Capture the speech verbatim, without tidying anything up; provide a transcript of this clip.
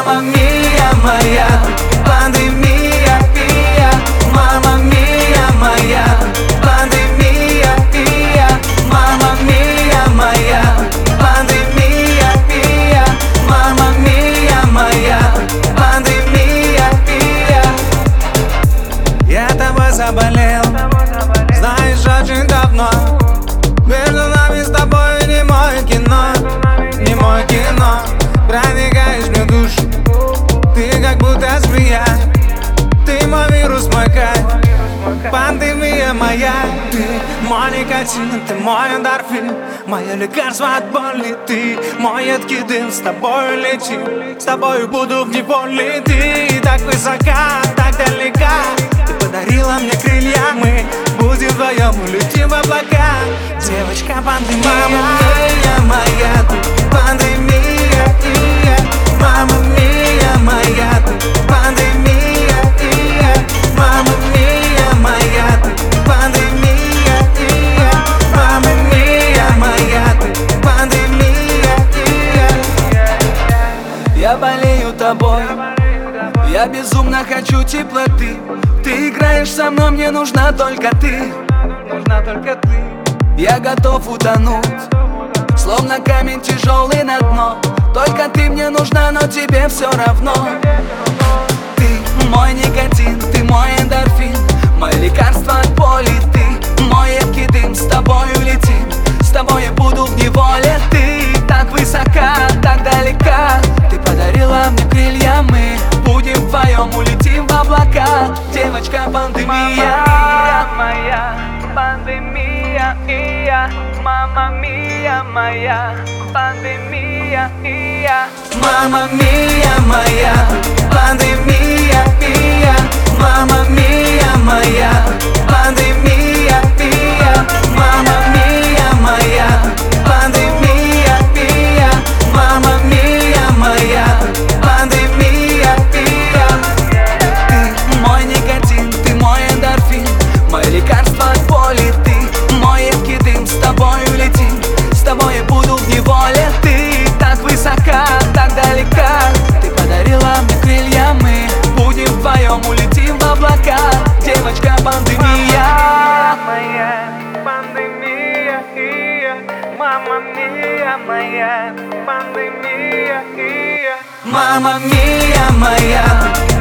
Мама мия моя, пандемия, ия. Мама мия моя, пандемия, ия. Мама мия моя, пандемия, ия. Мама мия моя, пандемия, ия. Я тобой заболел, знаешь, очень давно. Между нами с тобой не мое кино, не мое кино. Проникаешь мне в душу, ты как будто змея. Ты мой вирус, мой кайф, пандемия моя. Ты мой никотин, ты мой эндорфин, мое лекарство от боли. Ты мой едкий дым, с тобой летим, с тобой буду в неволе. Ты так высока, так далека, ты подарила мне крылья. Мы будем вдвоем, улетим в облака. Девочка пандемия, мама мия моя, ты пандемия, ия. Мама мия моя, ты пандемия, ия. Мама мия моя, ты пандемия, ия. Мама мия моя, ты пандемия, ия. Я болею тобой, я безумно хочу теплоты. Ты играешь со мной, мне нужна только ты, нужна только ты. Я готов утонуть, словно камень тяжелый на дно. Только ты мне нужна, но тебе все равно. Ты мой никотин, ты мой эндорфин, мое лекарство от боли. Ты мой едкий дым, с тобою летим, с тобой я буду в неволе. Ты так высока, так далека, ты подарила мне крылья. Мы будем вдвоем, улетим в облака. Девочка пандемия, мама моя, пандемия, ия. Мама мия моя, пандемия, ия. мама мия моя, пандемия, ия. Мама мия моя, пандемия, ия. Мама мия моя, пандемия, ия. Мама мия моя, пандемия, ия. Ты мой никотин, ты мой эндорфин, мое лекарство от боли. Ты мой едкий дым, с тобой улетим, с тобой я буду в неволе. Ты так высока, так далека, ты подарила мне крылья. Мы будем вдвоем, улетим в облака. Девочка пандемия, Моя пандемия, ия. Мама мия моя, пандемия, ия. Мама мия моя,